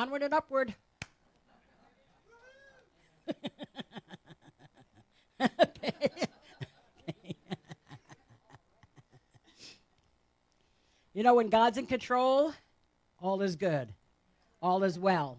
onward and upward. Okay. You know, when God's in control, all is good. All is well.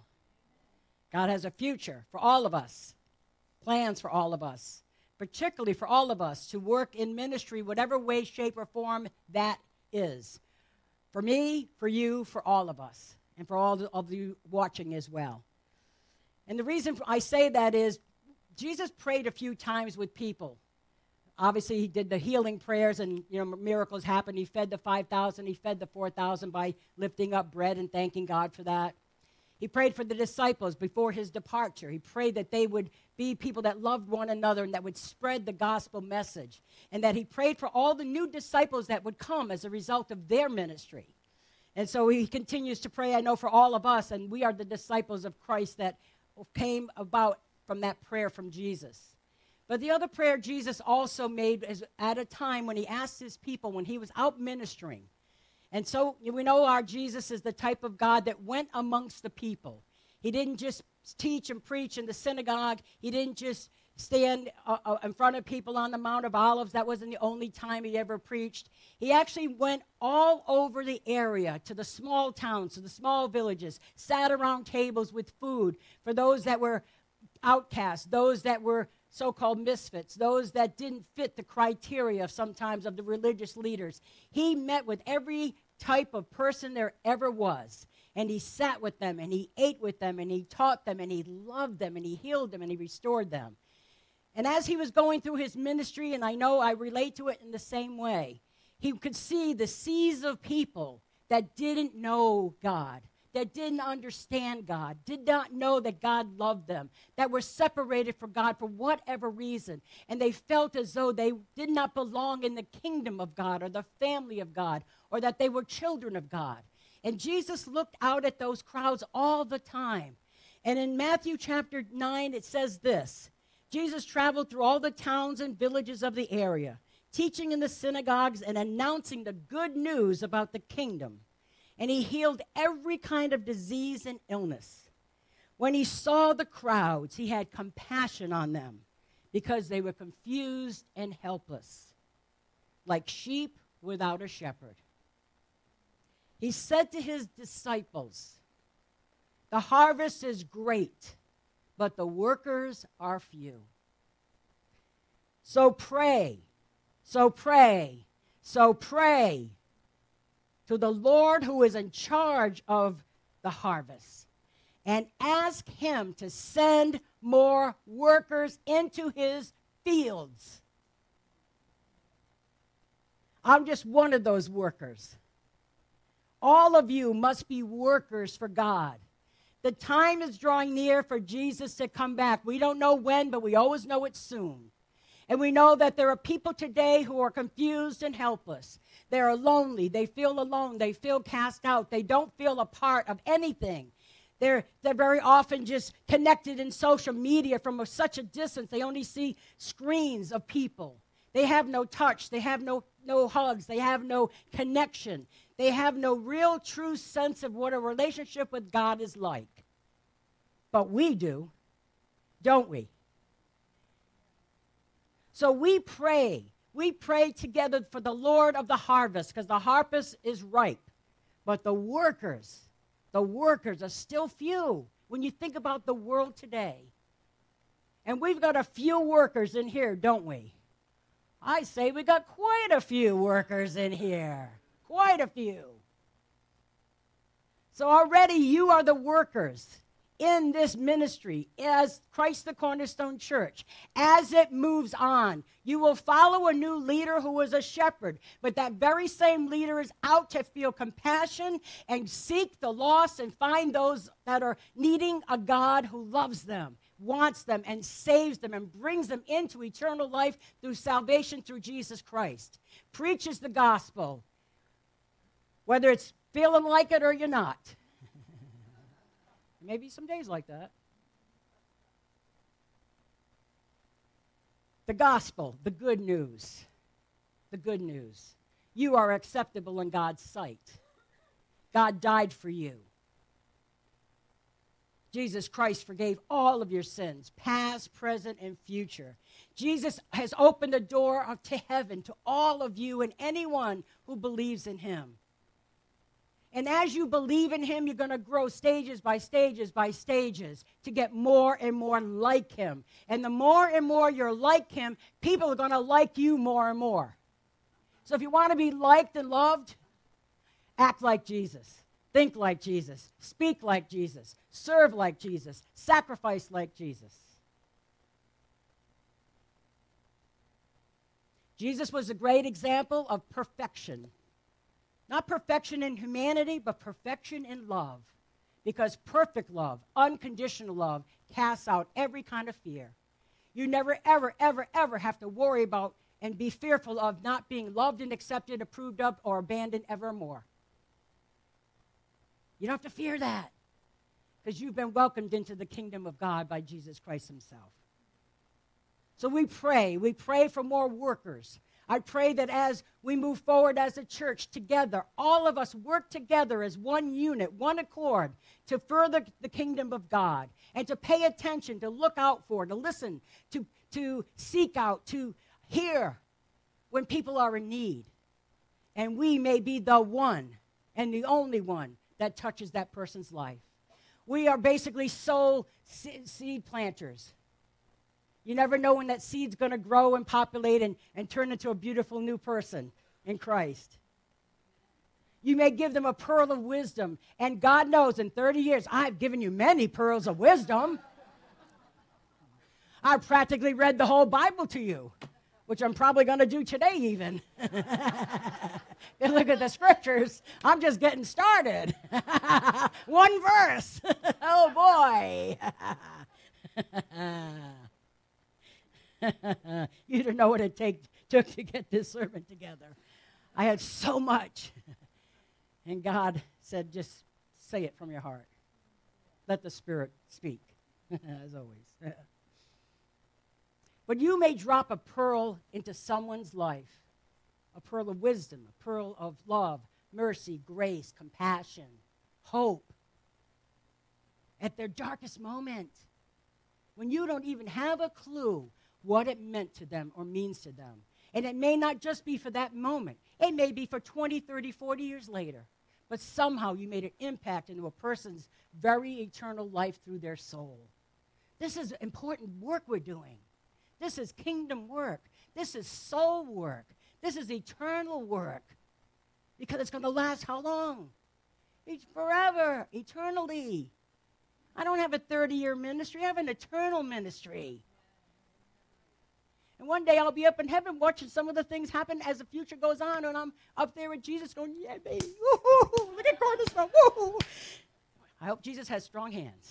God has a future for all of us, plans for all of us, particularly for all of us to work in ministry, whatever way, shape, or form that is. For me, for you, for all of us, and for all of you watching as well. And the reason I say that is Jesus prayed a few times with people. Obviously, he did the healing prayers and, miracles happened. He fed the 5,000. He fed the 4,000 by lifting up bread and thanking God for that. He prayed for the disciples before his departure. He prayed that they would be people that loved one another and that would spread the gospel message. And that he prayed for all the new disciples that would come as a result of their ministry. And so he continues to pray, I know, for all of us. And we are the disciples of Christ that came about from that prayer from Jesus. But the other prayer Jesus also made is at a time when he asked his people, when he was out ministering. And so we know our Jesus is the type of God that went amongst the people. He didn't just teach and preach in the synagogue. He didn't just stand in front of people on the Mount of Olives. That wasn't the only time he ever preached. He actually went all over the area, to the small towns, to the small villages, sat around tables with food for those that were outcasts, those that were so-called misfits, those that didn't fit the criteria sometimes of the religious leaders. He met with every type of person there ever was, and he sat with them, and he ate with them, and he taught them, and he loved them, and he healed them, and he restored them. And as he was going through his ministry, and I know I relate to it in the same way, he could see the seas of people that didn't know God, that didn't understand God, did not know that God loved them, that were separated from God for whatever reason. And they felt as though they did not belong in the kingdom of God or the family of God, or that they were children of God. And Jesus looked out at those crowds all the time. And in Matthew chapter 9, it says this: Jesus traveled through all the towns and villages of the area, teaching in the synagogues and announcing the good news about the kingdom. And he healed every kind of disease and illness. When he saw the crowds, he had compassion on them because they were confused and helpless, like sheep without a shepherd. He said to his disciples, "The harvest is great, but the workers are few. So pray to the Lord who is in charge of the harvest, and ask him to send more workers into his fields." I'm just one of those workers. All of you must be workers for God. The time is drawing near for Jesus to come back. We don't know when, but we always know it's soon. And we know that there are people today who are confused and helpless. They are lonely. They feel alone. They feel cast out. They don't feel a part of anything. They're very often just connected in social media from such a distance. They only see screens of people. They have no touch. They have no hugs. They have no connection. They have no real, true sense of what a relationship with God is like. But we do, don't we? So we pray. We pray together for the Lord of the harvest, because the harvest is ripe. But the workers are still few when you think about the world today. And we've got a few workers in here, don't we? I say we got quite a few workers in here. Quite a few. So already you are the workers in this ministry as Christ the Cornerstone Church. As it moves on, you will follow a new leader who is a shepherd, but that very same leader is out to feel compassion and seek the lost and find those that are needing a God who loves them, wants them, and saves them and brings them into eternal life through salvation through Jesus Christ. Preaches the gospel, whether it's feeling like it or you're not. Maybe some days like that. The gospel, the good news. The good news. You are acceptable in God's sight. God died for you. Jesus Christ forgave all of your sins, past, present, and future. Jesus has opened the door to heaven to all of you and anyone who believes in him. And as you believe in him, you're going to grow stages by stages by stages to get more and more like him. And the more and more you're like him, people are going to like you more and more. So if you want to be liked and loved, act like Jesus. Think like Jesus. Speak like Jesus. Serve like Jesus. Sacrifice like Jesus. Jesus was a great example of perfection. Not perfection in humanity, but perfection in love. Because perfect love, unconditional love, casts out every kind of fear. You never, ever, ever, ever have to worry about and be fearful of not being loved and accepted, approved of, or abandoned evermore. You don't have to fear that because you've been welcomed into the kingdom of God by Jesus Christ himself. So we pray for more workers. I pray that as we move forward as a church together, all of us work together as one unit, one accord, to further the kingdom of God and to pay attention, to look out for, to listen, to seek out, to hear when people are in need. And we may be the one and the only one that touches that person's life. We are basically soul seed planters. You never know when that seed's going to grow and populate and turn into a beautiful new person in Christ. You may give them a pearl of wisdom, and God knows in 30 years, I've given you many pearls of wisdom. I've practically read the whole Bible to you, which I'm probably going to do today even. You look at the scriptures, I'm just getting started. One verse. Oh, boy. You don't know what it took to get this sermon together. I had so much. And God said, just say it from your heart. Let the Spirit speak, as always. But you may drop a pearl into someone's life, a pearl of wisdom, a pearl of love, mercy, grace, compassion, hope, at their darkest moment, when you don't even have a clue what it meant to them or means to them. And it may not just be for that moment. It may be for 20, 30, 40 years later. But somehow you made an impact into a person's very eternal life through their soul. This is important work we're doing. This is kingdom work. This is soul work. This is eternal work. Because it's going to last how long? It's forever, eternally. I don't have a 30-year ministry. I have an eternal ministry. And one day I'll be up in heaven watching some of the things happen as the future goes on, and I'm up there with Jesus going, yeah, baby, woo-hoo, look at Cornerstone, woo-hoo. I hope Jesus has strong hands.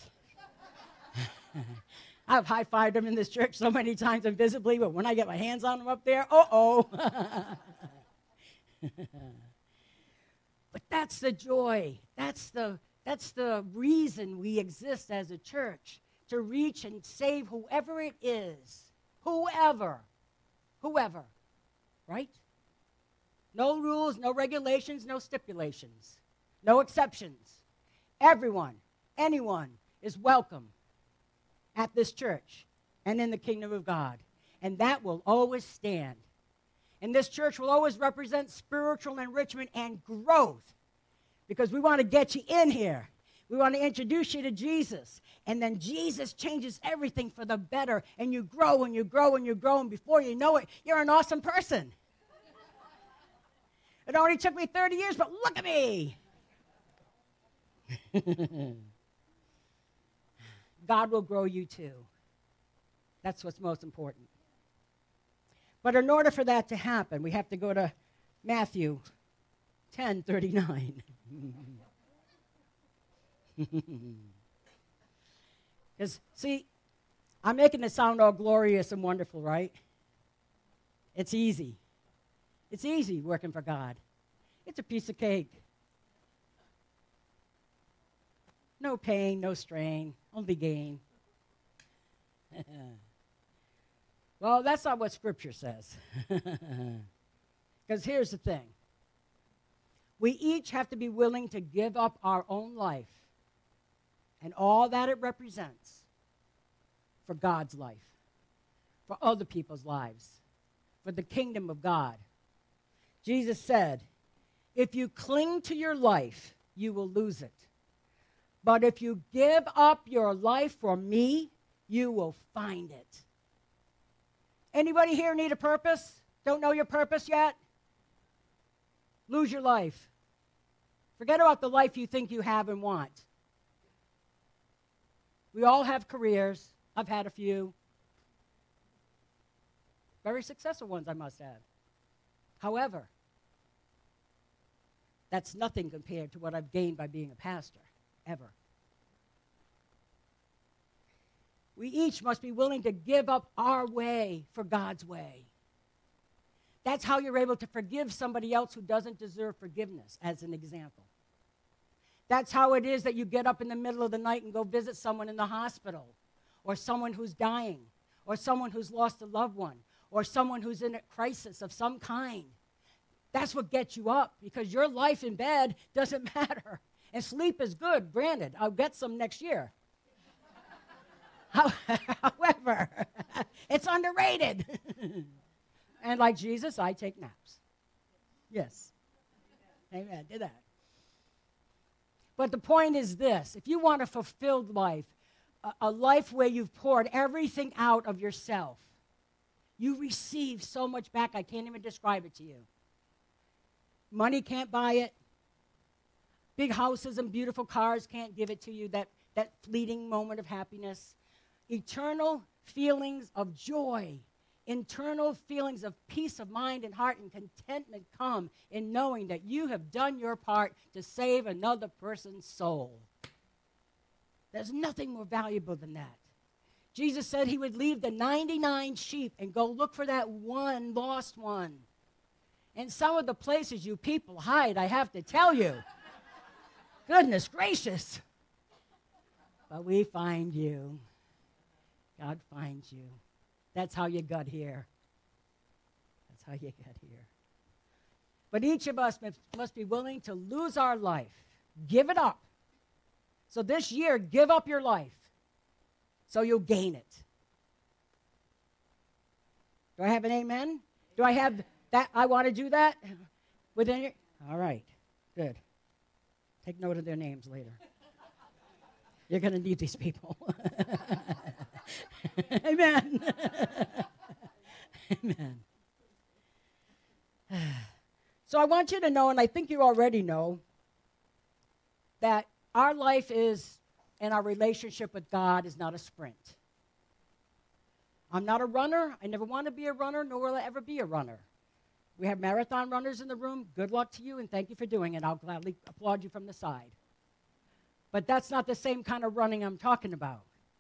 I've high-fived him in this church so many times invisibly, but when I get my hands on him up there, uh-oh. But that's the joy. That's the reason we exist as a church, to reach and save whoever it is. Whoever, right? No rules, no regulations, no stipulations, no exceptions. Everyone, anyone is welcome at this church and in the kingdom of God. And that will always stand. And this church will always represent spiritual enrichment and growth, because we want to get you in here. We want to introduce you to Jesus. And then Jesus changes everything for the better. And you grow and you grow and you grow. And before you know it, you're an awesome person. It only took me 30 years, but look at me. God will grow you too. That's what's most important. But in order for that to happen, we have to go to Matthew 10:39. Because, see, I'm making it sound all glorious and wonderful, right? It's easy. It's easy working for God. It's a piece of cake. No pain, no strain, only gain. Well, that's not what Scripture says. Because here's the thing. We each have to be willing to give up our own life and all that it represents for God's life, for other people's lives, for the kingdom of God. Jesus said, if you cling to your life, you will lose it. But if you give up your life for me, you will find it. Anybody here need a purpose? Don't know your purpose yet? Lose your life. Forget about the life you think you have and want. We all have careers. I've had a few. Very successful ones, I must add. However, that's nothing compared to what I've gained by being a pastor, ever. We each must be willing to give up our way for God's way. That's how you're able to forgive somebody else who doesn't deserve forgiveness, as an example. That's how it is that you get up in the middle of the night and go visit someone in the hospital, or someone who's dying, or someone who's lost a loved one, or someone who's in a crisis of some kind. That's what gets you up, because your life in bed doesn't matter. And sleep is good, granted. I'll get some next year. However, it's underrated. And like Jesus, I take naps. Yes. Amen. Do that. But the point is this. If you want a fulfilled life, a life where you've poured everything out of yourself, you receive so much back, I can't even describe it to you. Money can't buy it. Big houses and beautiful cars can't give it to you, that fleeting moment of happiness. Eternal feelings of joy, internal feelings of peace of mind and heart and contentment come in knowing that you have done your part to save another person's soul. There's nothing more valuable than that. Jesus said he would leave the 99 sheep and go look for that one lost one. And some of the places you people hide, I have to tell you, goodness gracious. But we find you. God finds you. That's how you got here. That's how you got here. But each of us must be willing to lose our life. Give it up. So this year, give up your life so you'll gain it. Do I have an amen? Do I have that? I want to do that? Within your, all right. Good. Take note of their names later. You're going to need these people. Amen. Amen. So I want you to know, and I think you already know, that our life is, and our relationship with God is not a sprint. I'm not a runner. I never want to be a runner, nor will I ever be a runner. We have marathon runners in the room. Good luck to you, and thank you for doing it. I'll gladly applaud you from the side. But that's not the same kind of running I'm talking about.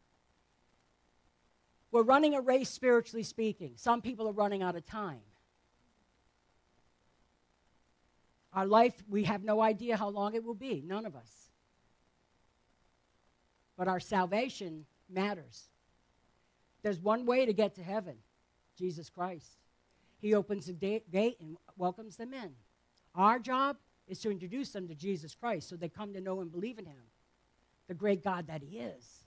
We're running a race, spiritually speaking. Some people are running out of time. Our life, we have no idea how long it will be, none of us. But our salvation matters. There's one way to get to heaven, Jesus Christ. He opens the gate and welcomes them in. Our job is to introduce them to Jesus Christ so they come to know and believe in him, the great God that he is.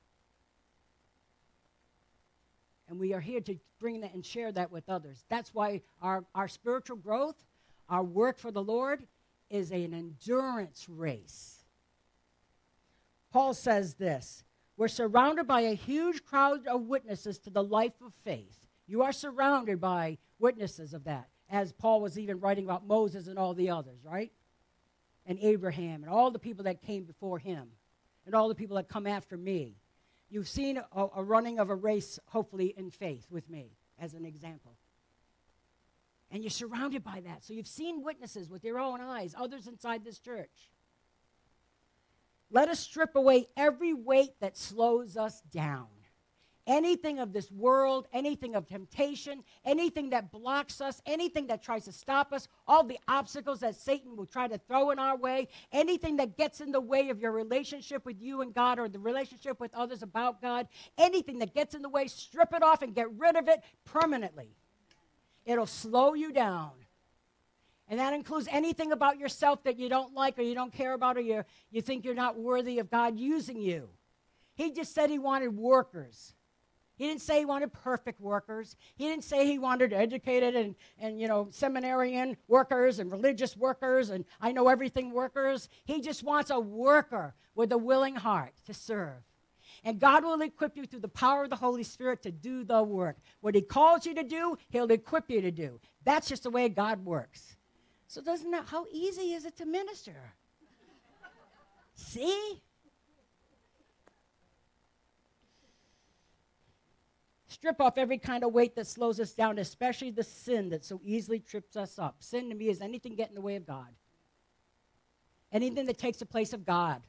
And we are here to bring that and share that with others. That's why our spiritual growth, our work for the Lord, is an endurance race. Paul says this, we're surrounded by a huge crowd of witnesses to the life of faith. You are surrounded by witnesses of that, as Paul was even writing about Moses and all the others, right? And Abraham and all the people that came before him and all the people that come after me. You've seen a running of a race, hopefully, in faith with me, as an example. And you're surrounded by that. So you've seen witnesses with your own eyes, others inside this church. Let us strip away every weight that slows us down. Anything of this world, anything of temptation, anything that blocks us, anything that tries to stop us, all the obstacles that Satan will try to throw in our way, anything that gets in the way of your relationship with you and God or the relationship with others about God, anything that gets in the way, strip it off and get rid of it permanently. It'll slow you down. And that includes anything about yourself that you don't like or you don't care about or you think you're not worthy of God using you. He just said he wanted workers. He didn't say he wanted perfect workers. He didn't say he wanted educated and seminarian workers and religious workers and I know everything workers. He just wants a worker with a willing heart to serve. And God will equip you through the power of the Holy Spirit to do the work. What he calls you to do, he'll equip you to do. That's just the way God works. So how easy is it to minister? See? Strip off every kind of weight that slows us down, especially the sin that so easily trips us up. Sin to me is anything getting in the way of God. Anything that takes the place of God.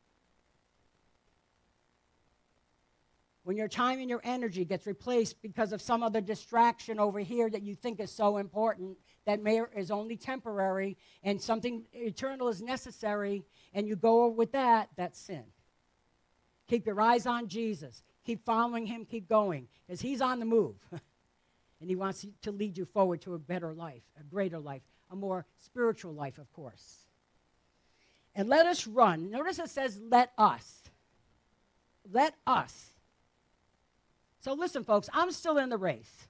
When your time and your energy gets replaced because of some other distraction over here that you think is so important, that is only temporary, and something eternal is necessary, and you go with that, that's sin. Keep your eyes on Jesus. Keep following him, keep going, because he's on the move. And he wants to lead you forward to a better life, a greater life, a more spiritual life, of course. And let us run. Notice it says, let us. Let us. So listen, folks, I'm still in the race.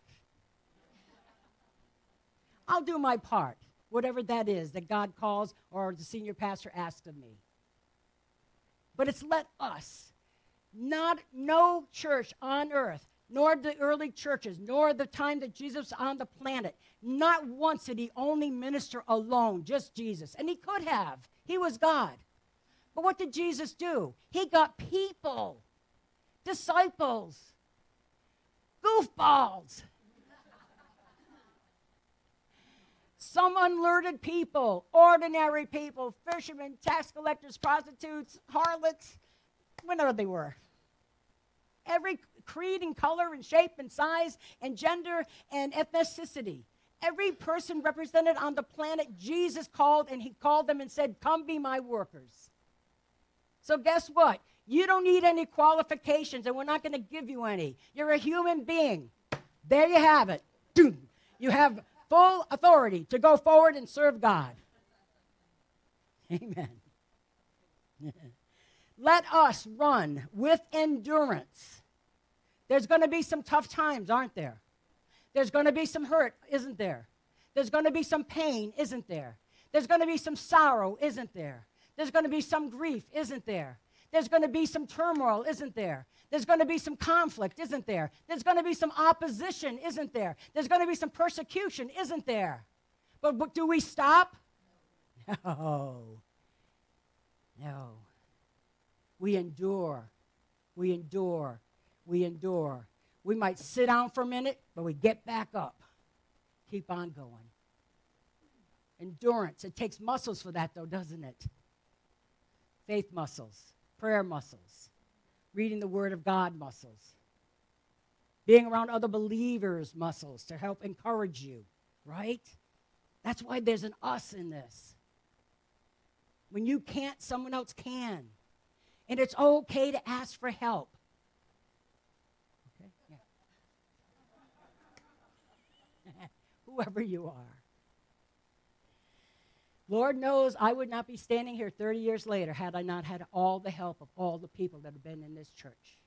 I'll do my part, whatever that is that God calls or the senior pastor asks of me. But it's let us. No church on earth, nor the early churches, nor the time that Jesus was on the planet, not once did he only minister alone, just Jesus. And he could have. He was God. But what did Jesus do? He got people, disciples, goofballs, some unlearned people, ordinary people, fishermen, tax collectors, prostitutes, harlots, whatever they were. Every creed and color and shape and size and gender and ethnicity. Every person represented on the planet, Jesus called, and he called them and said, come be my workers. So guess what? You don't need any qualifications, and we're not going to give you any. You're a human being. There you have it. You have full authority to go forward and serve God. Amen. Let us run with endurance. There's going to be some tough times, aren't there? There's going to be some hurt, isn't there? There's going to be some pain, isn't there? There's going to be some sorrow, isn't there? There's going to be some grief, isn't there? There's going to be some turmoil, isn't there? There's going to be some conflict, isn't there? There's going to be some opposition, isn't there? There's going to be some persecution, isn't there? But do we stop? No. No. We endure. We endure. We endure. We might sit down for a minute, but we get back up. Keep on going. Endurance. It takes muscles for that, though, doesn't it? Faith muscles, prayer muscles, reading the Word of God muscles, being around other believers muscles to help encourage you, right? That's why there's an us in this. When you can't, someone else can. And it's okay to ask for help. Okay? Yeah. Whoever you are. Lord knows I would not be standing here 30 years later had I not had all the help of all the people that have been in this church.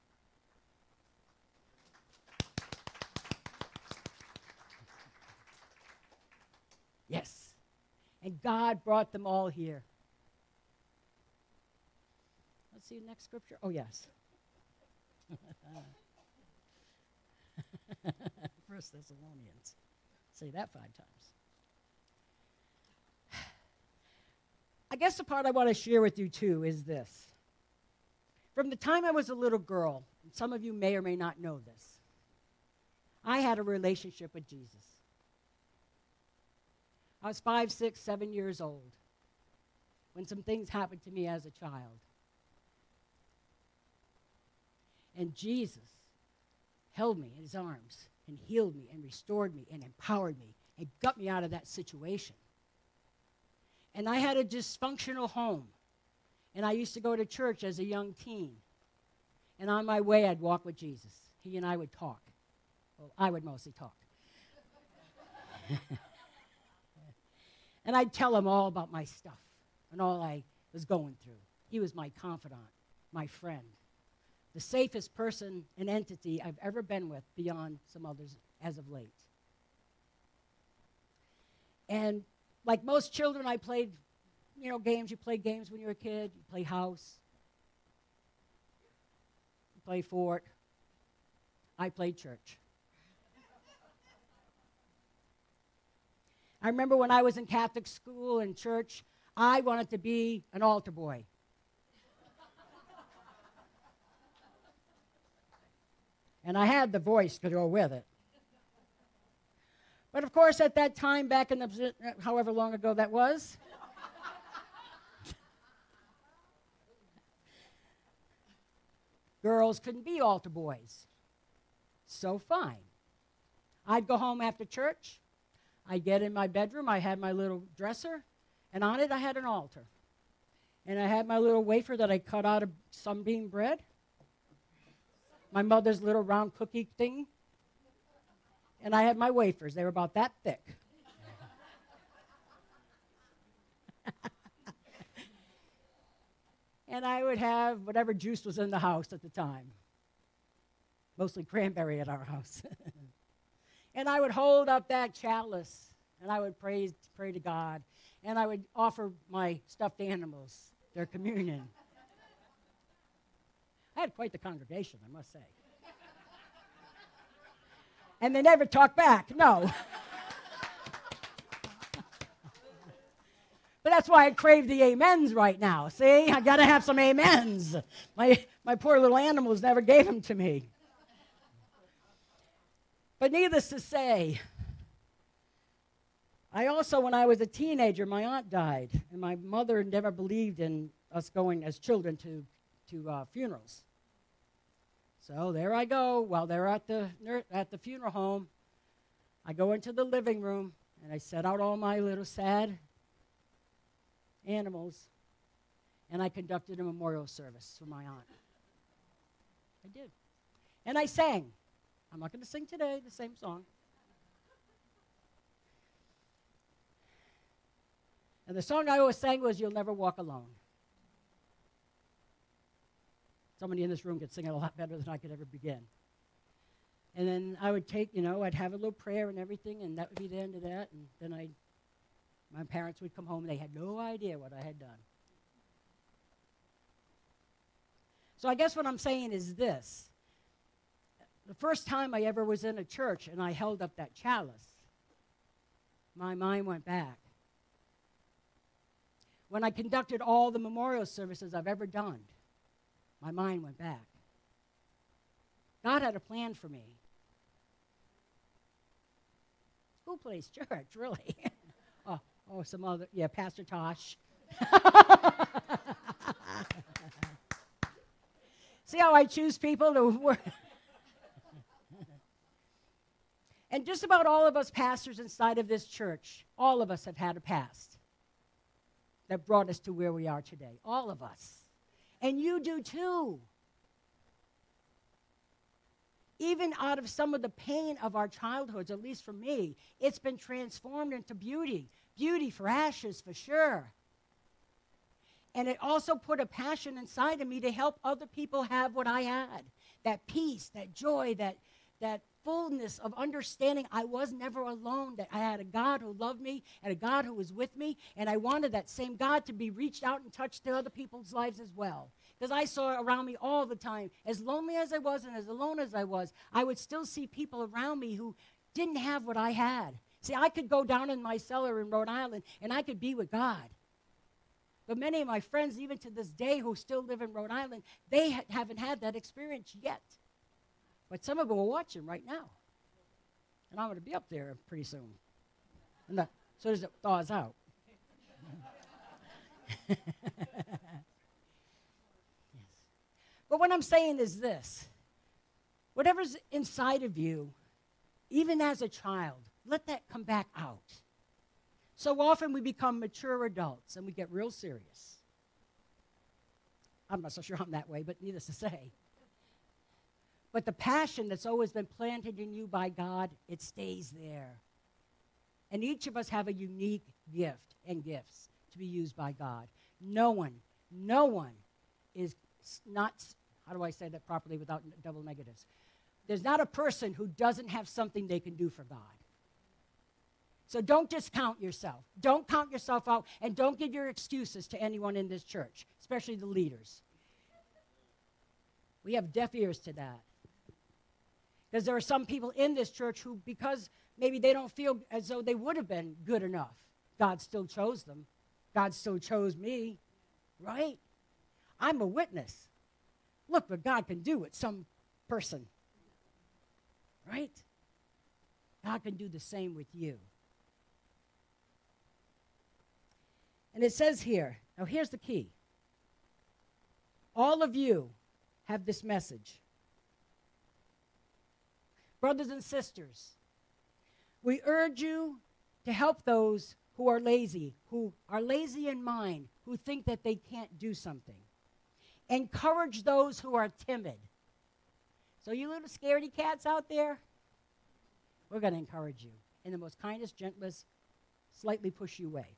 Yes. And God brought them all here. Let's see the next scripture. Oh, yes. 1 Thessalonians. Say that 5 times. I guess the part I want to share with you, too, is this. From the time I was a little girl, and some of you may or may not know this, I had a relationship with Jesus. I was 5, 6, 7 years old when some things happened to me as a child. And Jesus held me in his arms and healed me and restored me and empowered me and got me out of that situation. And I had a dysfunctional home. And I used to go to church as a young teen. And on my way, I'd walk with Jesus. He and I would talk. Well, I would mostly talk. And I'd tell him all about my stuff and all I was going through. He was my confidant, my friend, the safest person and entity I've ever been with beyond some others as of late. And like most children, I played, games. You play games when you're a kid. You play house. You play fort. I played church. I remember when I was in Catholic school and church, I wanted to be an altar boy. And I had the voice to go with it. But of course, at that time, back in the, however long ago that was, girls couldn't be altar boys. So fine. I'd go home after church. I'd get in my bedroom. I had my little dresser, and on it I had an altar. And I had my little wafer that I cut out of sunbeam bread, my mother's little round cookie thing, and I had my wafers. They were about that thick. And I would have whatever juice was in the house at the time, mostly cranberry at our house. And I would hold up that chalice, and I would pray to God, and I would offer my stuffed animals their communion. I had quite the congregation, I must say. And they never talked back, no. But that's why I crave the amens right now. See, I got to have some amens. My poor little animals never gave them to me. But needless to say, I also, when I was a teenager, my aunt died, and my mother never believed in us going as children to funerals. So there I go. While they're at the funeral home, I go into the living room, and I set out all my little sad animals, and I conducted a memorial service for my aunt. I did. And I sang. I'm not going to sing today the same song. And the song I always sang was, "You'll Never Walk Alone." Somebody in this room could sing it a lot better than I could ever begin. And then I would take, I'd have a little prayer and everything, and that would be the end of that. And then my parents would come home, and they had no idea what I had done. So I guess what I'm saying is this. The first time I ever was in a church and I held up that chalice, my mind went back. When I conducted all the memorial services I've ever done, my mind went back. God had a plan for me. School place, church, really. Some other, Pastor Tosh. See how I choose people to work? And just about all of us pastors inside of this church, all of us have had a past that brought us to where we are today. All of us. And you do too. Even out of some of the pain of our childhoods, at least for me, it's been transformed into beauty. Beauty for ashes, for sure. And it also put a passion inside of me to help other people have what I had. That peace, that joy, that fullness of understanding I was never alone, that I had a God who loved me and a God who was with me, and I wanted that same God to be reached out and touched to other people's lives as well. Because I saw around me all the time, as lonely as I was and as alone as I was, I would still see people around me who didn't have what I had. See, I could go down in my cellar in Rhode Island, and I could be with God. But many of my friends, even to this day, who still live in Rhode Island, they haven't had that experience yet. But some of them are watching right now. And I'm going to be up there pretty soon. And as soon as it thaws out. Yes. But what I'm saying is this. Whatever's inside of you, even as a child, let that come back out. So often we become mature adults and we get real serious. I'm not so sure I'm that way, but needless to say. But the passion that's always been planted in you by God, it stays there. And each of us have a unique gift and gifts to be used by God. No one is not, how do I say that properly without double negatives? There's not a person who doesn't have something they can do for God. So don't discount yourself. Don't count yourself out, and don't give your excuses to anyone in this church, especially the leaders. We have deaf ears to that. Because there are some people in this church who, because maybe they don't feel as though they would have been good enough, God still chose them. God still chose me, right? I'm a witness. Look what God can do with some person, right? God can do the same with you. And it says here, now here's the key. All of you have this message. Brothers and sisters, we urge you to help those who are lazy in mind, who think that they can't do something. Encourage those who are timid. So you little scaredy cats out there, we're going to encourage you in the most kindest, gentlest, slightly push you way.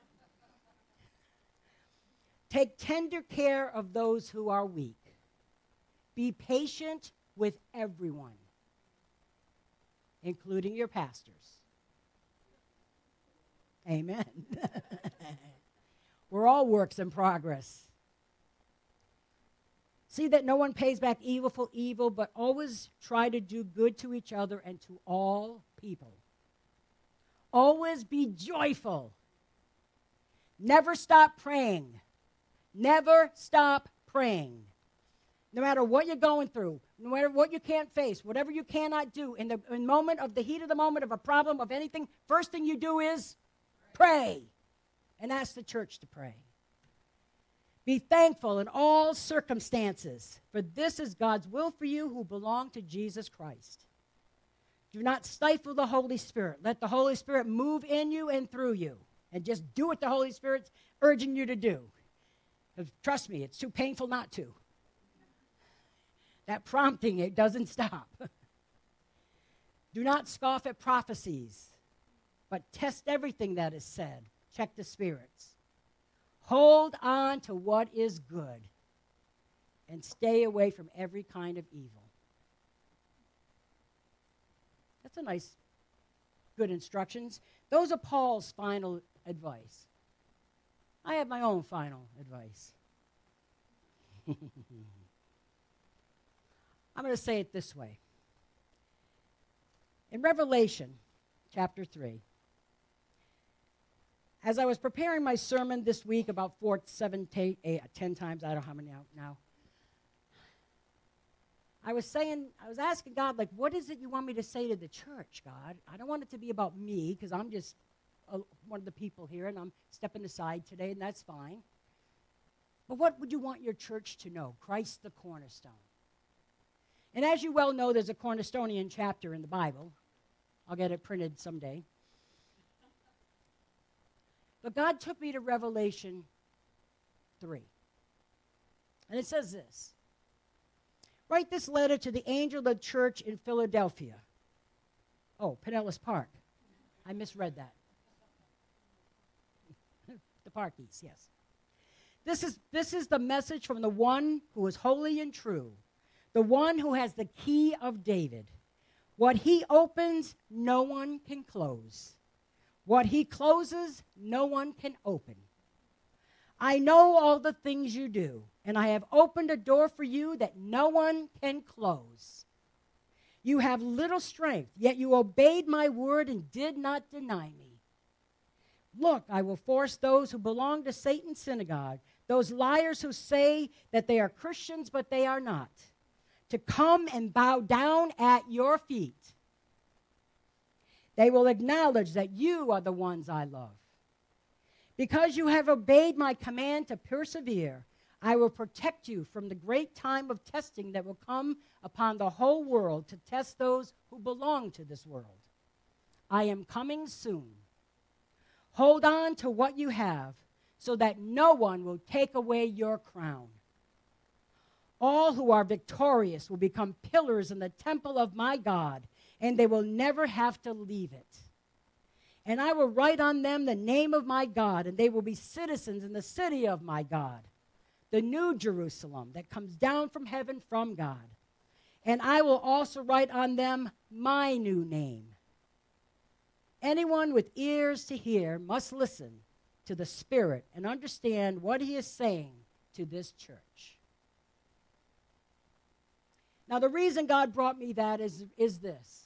Take tender care of those who are weak. Be patient with everyone, including your pastors. Amen. We're all works in progress. See that no one pays back evil for evil, but always try to do good to each other and to all people. Always be joyful. Never stop praying. Never stop praying. No matter what you're going through, no matter what you can't face, whatever you cannot do, in the moment of the heat of the moment of a problem, of anything, first thing you do is pray. And ask the church to pray. Be thankful in all circumstances, for this is God's will for you who belong to Jesus Christ. Do not stifle the Holy Spirit. Let the Holy Spirit move in you and through you. And just do what the Holy Spirit's urging you to do. Because trust me, it's too painful not to. That prompting, it doesn't stop. Do not scoff at prophecies, but test everything that is said. Check the spirits. Hold on to what is good and stay away from every kind of evil. That's a nice, good instructions. Those are Paul's final advice. I have my own final advice. I'm going to say it this way. In Revelation chapter 3, as I was preparing my sermon this week about 4, 7, 8, 10 times, I don't know how many now, I was asking God, like, what is it you want me to say to the church, God? I don't want it to be about me, because I'm just one of the people here, and I'm stepping aside today, and that's fine. But what would you want your church to know? Christ the cornerstone. And as you well know, there's a Cornerstonian chapter in the Bible. I'll get it printed someday. But God took me to Revelation 3. And it says this. Write this letter to the angel of the church in Philadelphia. Oh, Pinellas Park. I misread that. The Parkies, yes. This is the message from the one who is holy and true, the one who has the key of David. What he opens, no one can close. What he closes, no one can open. I know all the things you do, and I have opened a door for you that no one can close. You have little strength, yet you obeyed my word and did not deny me. Look, I will force those who belong to Satan's synagogue, those liars who say that they are Christians but they are not, to come and bow down at your feet. They will acknowledge that you are the ones I love. Because you have obeyed my command to persevere, I will protect you from the great time of testing that will come upon the whole world to test those who belong to this world. I am coming soon. Hold on to what you have so that no one will take away your crown. All who are victorious will become pillars in the temple of my God, and they will never have to leave it. And I will write on them the name of my God, and they will be citizens in the city of my God, the new Jerusalem that comes down from heaven from God. And I will also write on them my new name. Anyone with ears to hear must listen to the Spirit and understand what he is saying to this church. Now, the reason God brought me that is this.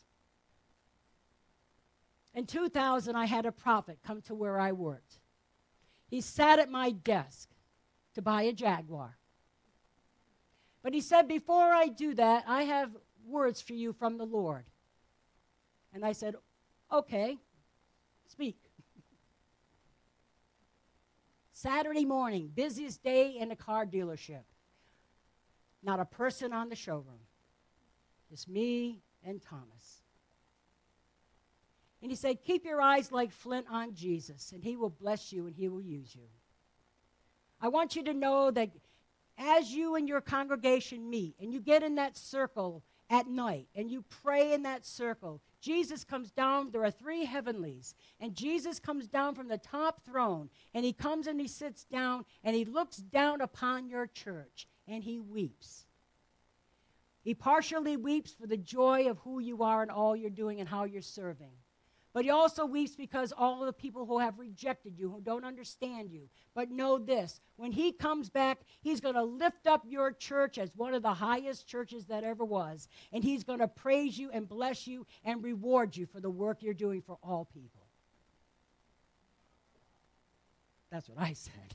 In 2000, I had a prophet come to where I worked. He sat at my desk to buy a Jaguar. But he said, before I do that, I have words for you from the Lord. And I said, okay, speak. Saturday morning, busiest day in a car dealership. Not a person on the showroom. Just me and Thomas. And he said, keep your eyes like flint on Jesus, and he will bless you and he will use you. I want you to know that as you and your congregation meet, and you get in that circle at night, and you pray in that circle, Jesus comes down. There are 3 heavenlies, and Jesus comes down from the top throne, and he comes and he sits down, and he looks down upon your church, and he weeps. He partially weeps for the joy of who you are and all you're doing and how you're serving. But he also weeps because all of the people who have rejected you, who don't understand you. But know this, when he comes back, he's going to lift up your church as one of the highest churches that ever was. And he's going to praise you and bless you and reward you for the work you're doing for all people. That's what I said.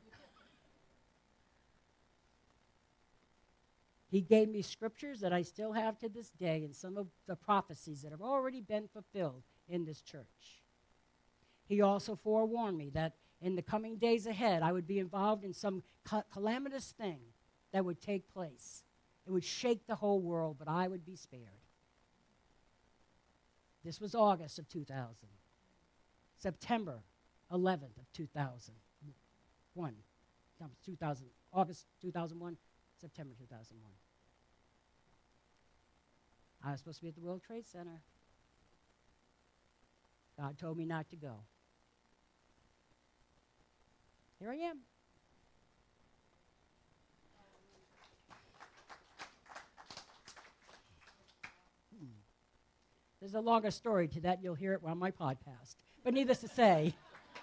He gave me scriptures that I still have to this day and some of the prophecies that have already been fulfilled in this church. He also forewarned me that in the coming days ahead, I would be involved in some calamitous thing that would take place. It would shake the whole world, but I would be spared. This was August of 2000. September 11th of 2001. No, 2000, August 2001, September 2001. I was supposed to be at the World Trade Center. God told me not to go. Here I am. There's a longer story to that. You'll hear it on my podcast. But needless to say,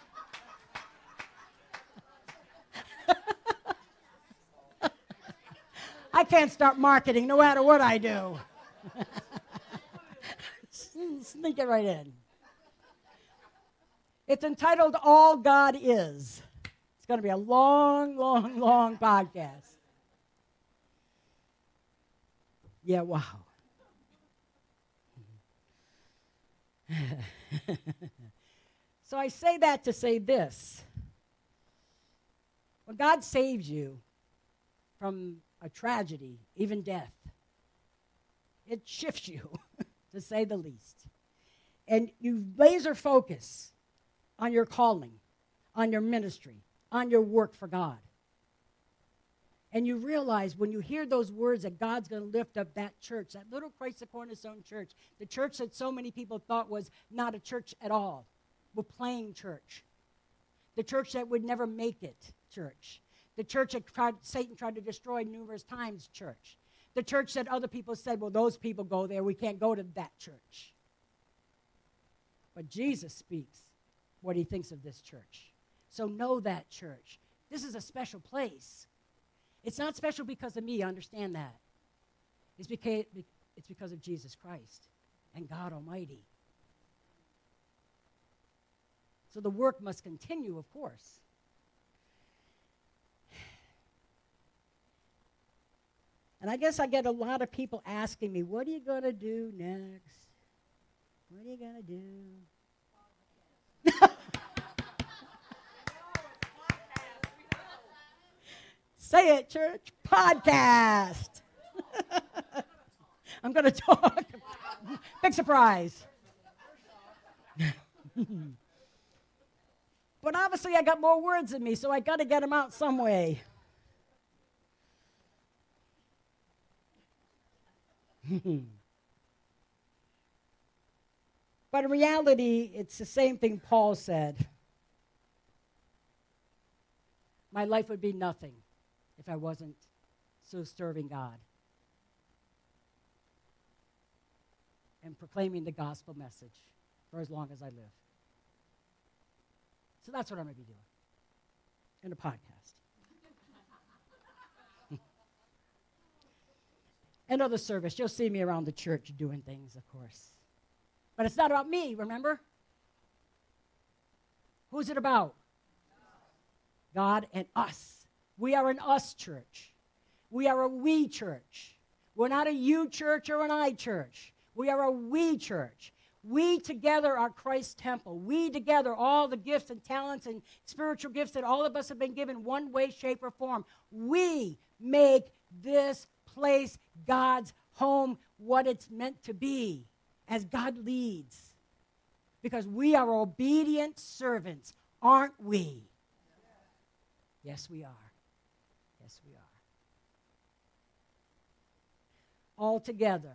I can't start marketing no matter what I do. Sneak it right in. It's entitled All God Is. It's going to be a long, long, long podcast. Yeah, wow. So I say that to say this. When God saves you from a tragedy, even death, it shifts you, to say the least. And you laser focus on your calling, on your ministry, on your work for God. And you realize when you hear those words that God's going to lift up that church, that little Christ the Cornerstone church, the church that so many people thought was not a church at all, a playing church, the church that would never make it church, the church that Satan tried to destroy numerous times church, the church that other people said, well, those people go there, we can't go to that church. But Jesus speaks what he thinks of this church. So know that church. This is a special place. It's not special because of me, understand that. It's because of Jesus Christ and God Almighty. So the work must continue, of course. And I guess I get a lot of people asking me, what are you going to do next? What are you going to do? Say it, church. Podcast. I'm going to talk. Big surprise. But obviously I got more words in me, so I got to get them out some way. But in reality, it's the same thing Paul said. My life would be nothing if I wasn't so serving God and proclaiming the gospel message for as long as I live. So that's what I'm going to be doing in a podcast. Another service, you'll see me around the church doing things, of course. But it's not about me, remember? Who's it about? God and us. We are an us church. We are a we church. We're not a you church or an I church. We are a we church. We together are Christ's temple. We together, all the gifts and talents and spiritual gifts that all of us have been given one way, shape, or form. We make this place God's home, what it's meant to be, as God leads. Because we are obedient servants, aren't we? Yes, we are. Yes, we are. All together,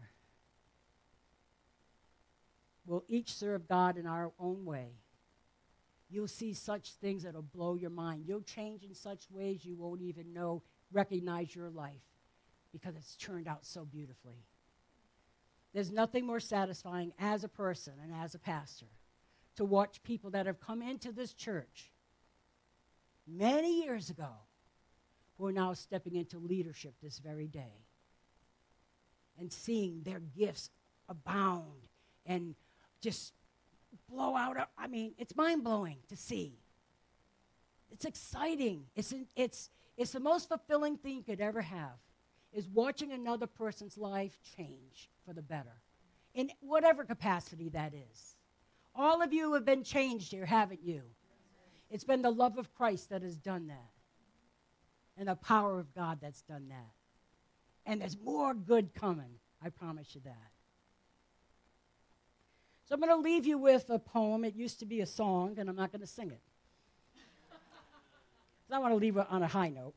we'll each serve God in our own way. You'll see such things that'll blow your mind. You'll change in such ways you won't even recognize your life because it's turned out so beautifully. There's nothing more satisfying as a person and as a pastor to watch people that have come into this church many years ago who are now stepping into leadership this very day and seeing their gifts abound and just blow out. I mean, it's mind-blowing to see. It's exciting. It's the most fulfilling thing you could ever have, is watching another person's life change for the better, in whatever capacity that is. All of you have been changed here, haven't you? It's been the love of Christ that has done that, and the power of God that's done that. And there's more good coming, I promise you that. So I'm going to leave you with a poem. It used to be a song, and I'm not going to sing it. I want to leave it on a high note.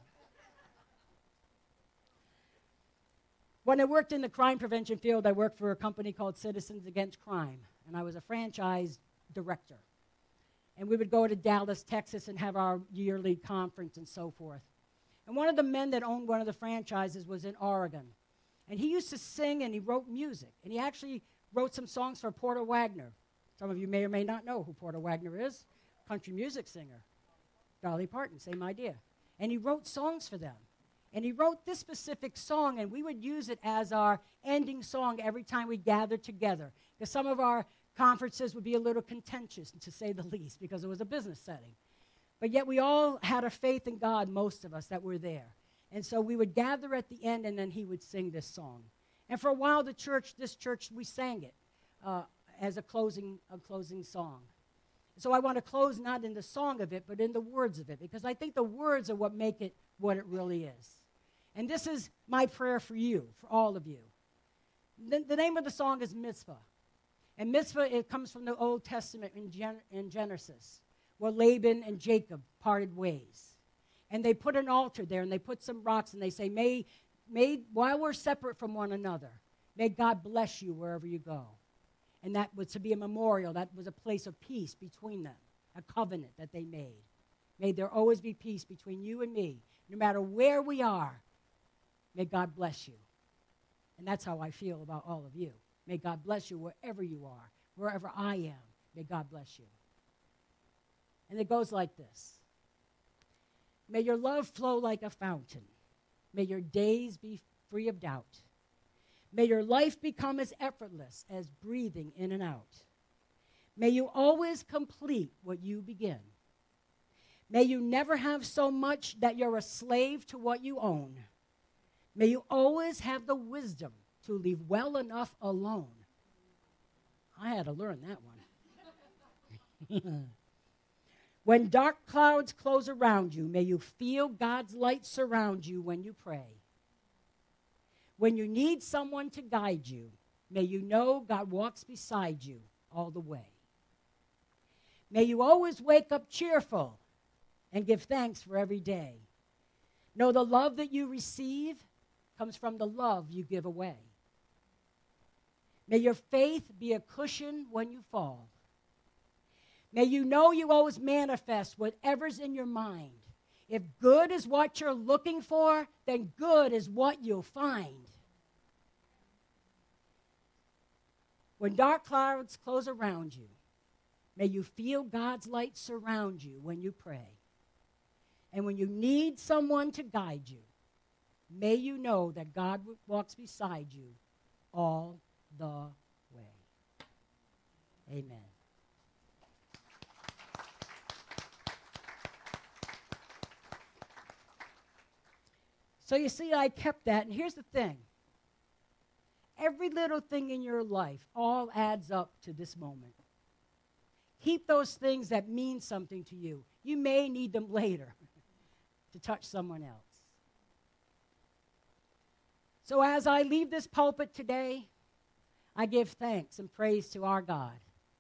When I worked in the crime prevention field, I worked for a company called Citizens Against Crime, and I was a franchise director. And we would go to Dallas, Texas, and have our yearly conference and so forth. And one of the men that owned one of the franchises was in Oregon. And he used to sing, and he wrote music. And he actually wrote some songs for Porter Wagoner. Some of you may or may not know who Porter Wagoner is. Country music singer. Dolly Parton, same idea. And he wrote songs for them. And he wrote this specific song, and we would use it as our ending song every time we gathered together. Because some of our conferences would be a little contentious, to say the least, because it was a business setting. But yet we all had a faith in God, most of us that were there. And so we would gather at the end, and then he would sing this song. And for a while, this church, we sang it as a closing song. So I want to close not in the song of it, but in the words of it, because I think the words are what make it what it really is. And this is my prayer for you, for all of you. The name of the song is Mitzvah. And Mitzvah, it comes from the Old Testament in Genesis, where Laban and Jacob parted ways. And they put an altar there, and they put some rocks, and they say, may while we're separate from one another, may God bless you wherever you go. And that was to be a memorial. That was a place of peace between them, a covenant that they made. May there always be peace between you and me. No matter where we are, may God bless you. And that's how I feel about all of you. May God bless you wherever you are, wherever I am. May God bless you. And it goes like this. May your love flow like a fountain. May your days be free of doubt. May your life become as effortless as breathing in and out. May you always complete what you begin. May you never have so much that you're a slave to what you own. May you always have the wisdom to leave well enough alone. I had to learn that one. When dark clouds close around you, may you feel God's light surround you when you pray. When you need someone to guide you, may you know God walks beside you all the way. May you always wake up cheerful and give thanks for every day. Know the love that you receive comes from the love you give away. May your faith be a cushion when you fall. May you know you always manifest whatever's in your mind. If good is what you're looking for, then good is what you'll find. When dark clouds close around you, may you feel God's light surround you when you pray. And when you need someone to guide you, may you know that God walks beside you all the way. Amen. So you see, I kept that. And here's the thing. Every little thing in your life all adds up to this moment. Keep those things that mean something to you. You may need them later to touch someone else. So as I leave this pulpit today, I give thanks and praise to our God.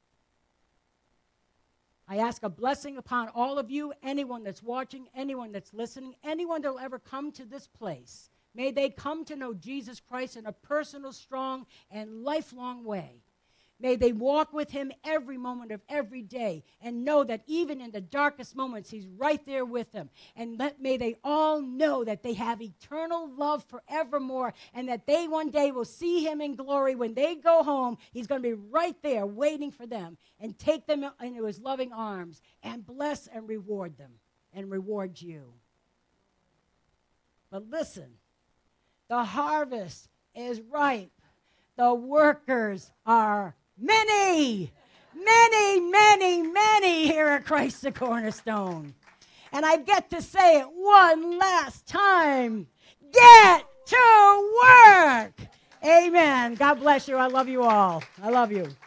I ask a blessing upon all of you, anyone that's watching, anyone that's listening, anyone that will ever come to this place. May they come to know Jesus Christ in a personal, strong, and lifelong way. May they walk with him every moment of every day and know that even in the darkest moments, he's right there with them. And may they all know that they have eternal love forevermore and that they one day will see him in glory. When they go home, he's going to be right there waiting for them and take them into his loving arms and bless and reward them and reward you. But listen, the harvest is ripe. The workers are many, many, many, many here at Christ the Cornerstone. And I get to say it one last time. Get to work. Amen. God bless you. I love you all. I love you.